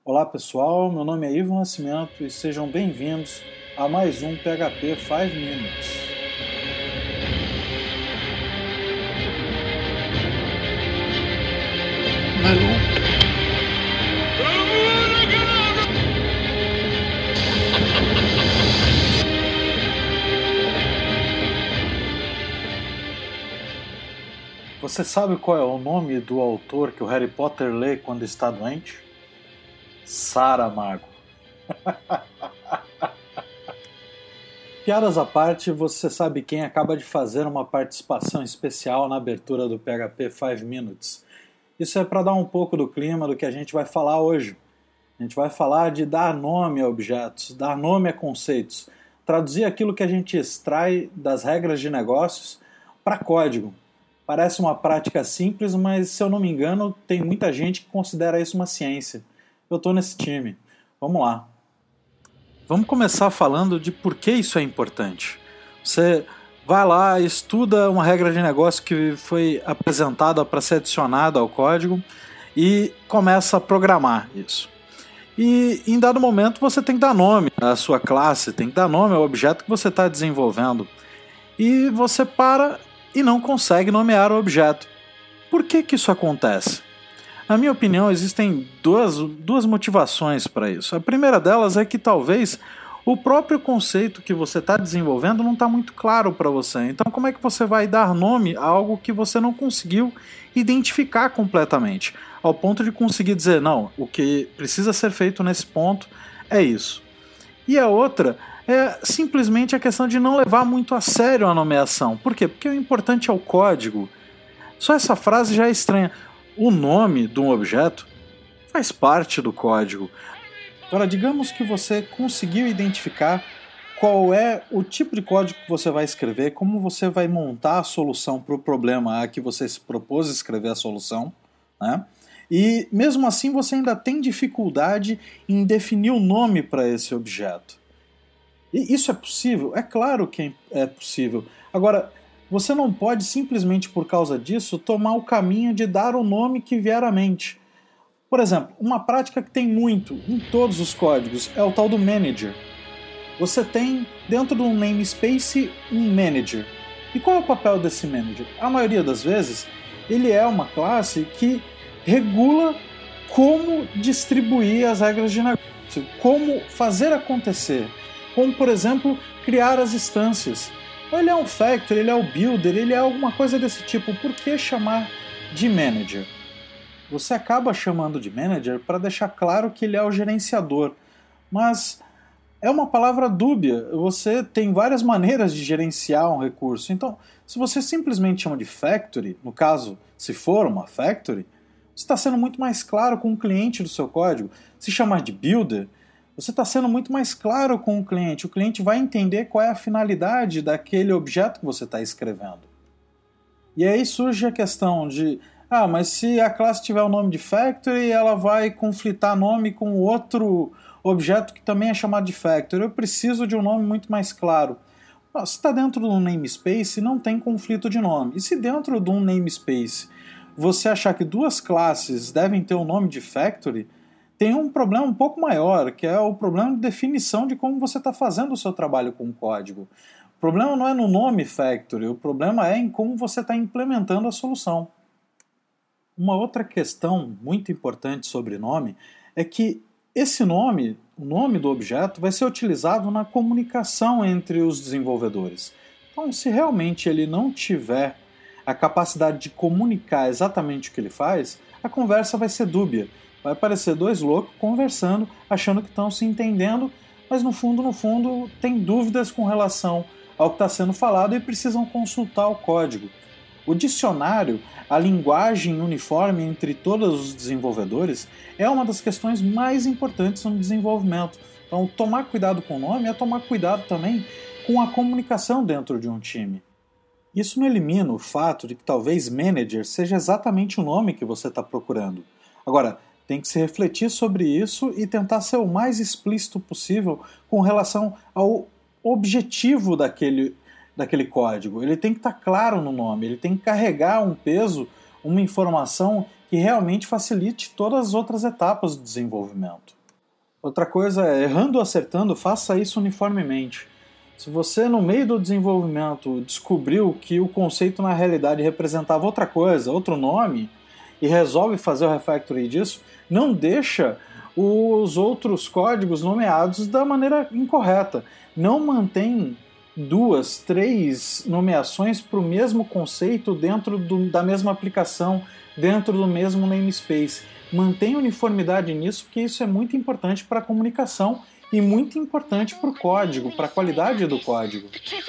Olá pessoal, meu nome é Ivo Nascimento e sejam bem-vindos a mais um PHP 5 Minutes. Você sabe qual é o nome do autor que o Harry Potter lê quando está doente? Saramago. Piadas à parte, você sabe quem acaba de fazer uma participação especial na abertura do PHP 5 Minutes. Isso é para dar um pouco do clima do que a gente vai falar hoje. A gente vai falar de dar nome a objetos, dar nome a conceitos, traduzir aquilo que a gente extrai das regras de negócios para código. Parece uma prática simples, mas se eu não me engano, tem muita gente que considera isso uma ciência. Eu estou nesse time. Vamos lá. Vamos começar falando de por que isso é importante. Você vai lá, estuda uma regra de negócio que foi apresentada para ser adicionada ao código e começa a programar isso. E em dado momento você tem que dar nome à sua classe, tem que dar nome ao objeto que você está desenvolvendo. E você para e não consegue nomear o objeto. Por que isso acontece? Na minha opinião, existem duas motivações para isso. A primeira delas é que talvez o próprio conceito que você está desenvolvendo não está muito claro para você. Então, como é que você vai dar nome a algo que você não conseguiu identificar completamente? Ao ponto de conseguir dizer, não, o que precisa ser feito nesse ponto é isso. E a outra é simplesmente a questão de não levar muito a sério a nomeação. Por quê? Porque o importante é o código. Só essa frase já é estranha. O nome de um objeto faz parte do código. Agora, digamos que você conseguiu identificar qual é o tipo de código que você vai escrever, como você vai montar a solução para o problema a que você se propôs escrever a solução, né? E mesmo assim você ainda tem dificuldade em definir o nome para esse objeto. E isso é possível? É claro que é possível. Agora, você não pode simplesmente por causa disso tomar o caminho de dar o nome que vier à mente. Por exemplo, uma prática que tem muito em todos os códigos é o tal do manager. Você tem dentro do namespace um manager. E qual é o papel desse manager? A maioria das vezes ele é uma classe que regula como distribuir as regras de negócio, como fazer acontecer. Como, por exemplo, criar as instâncias. Ele é um factor, ele é o builder, ele é alguma coisa desse tipo. Por que chamar de manager? Você acaba chamando de manager para deixar claro que ele é o gerenciador. Mas é uma palavra dúbia. Você tem várias maneiras de gerenciar um recurso. Então, se você simplesmente chama de factory, no caso, se for uma factory, você está sendo muito mais claro com o cliente do seu código. Se chamar de builder, você está sendo muito mais claro com o cliente vai entender qual é a finalidade daquele objeto que você está escrevendo. E aí surge a questão de, mas se a classe tiver o nome de factory, ela vai conflitar nome com outro objeto que também é chamado de factory. Eu preciso de um nome muito mais claro. Se está dentro de um namespace, não tem conflito de nome. E se dentro de um namespace você achar que duas classes devem ter o nome de factory, tem um problema um pouco maior, que é o problema de definição de como você está fazendo o seu trabalho com o código. O problema não é no nome factory, o problema é em como você está implementando a solução. Uma outra questão muito importante sobre nome é que esse nome, o nome do objeto, vai ser utilizado na comunicação entre os desenvolvedores. Então, se realmente ele não tiver a capacidade de comunicar exatamente o que ele faz, a conversa vai ser dúbia. Vai aparecer dois loucos conversando, achando que estão se entendendo, mas no fundo, tem dúvidas com relação ao que está sendo falado e precisam consultar o código. O dicionário, a linguagem uniforme entre todos os desenvolvedores, é uma das questões mais importantes no desenvolvimento. Então, tomar cuidado com o nome é tomar cuidado também com a comunicação dentro de um time. Isso não elimina o fato de que talvez manager seja exatamente o nome que você está procurando. Agora, tem que se refletir sobre isso e tentar ser o mais explícito possível com relação ao objetivo daquele código. Ele tem que estar claro no nome, ele tem que carregar um peso uma informação que realmente facilite todas as outras etapas do desenvolvimento. Outra coisa é, errando ou acertando, faça isso uniformemente. Se você, no meio do desenvolvimento, descobriu que o conceito na realidade representava outra coisa, outro nome, e resolve fazer o refactoring disso, não deixa os outros códigos nomeados da maneira incorreta. Não mantém 2, 3 nomeações para o mesmo conceito dentro da mesma aplicação, dentro do mesmo namespace. Mantenha uniformidade nisso, porque isso é muito importante para a comunicação e muito importante para o código, para a qualidade do código.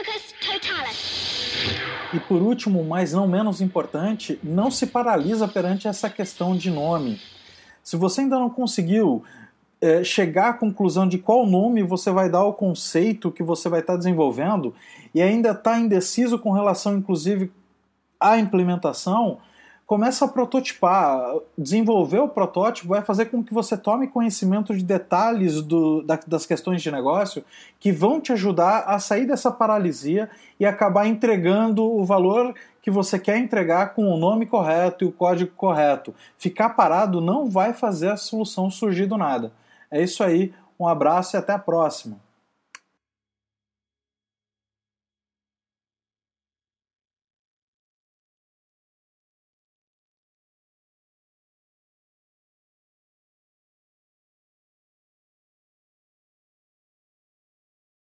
E por último, mas não menos importante, não se paralisa perante essa questão de nome. Se você ainda não conseguiu chegar à conclusão de qual nome você vai dar ao conceito que você vai estar desenvolvendo e ainda está indeciso com relação, inclusive, à implementação, começa a prototipar. Desenvolver o protótipo vai fazer com que você tome conhecimento de detalhes das questões de negócio que vão te ajudar a sair dessa paralisia e acabar entregando o valor que você quer entregar com o nome correto e o código correto. Ficar parado não vai fazer a solução surgir do nada. É isso aí, um abraço e até a próxima.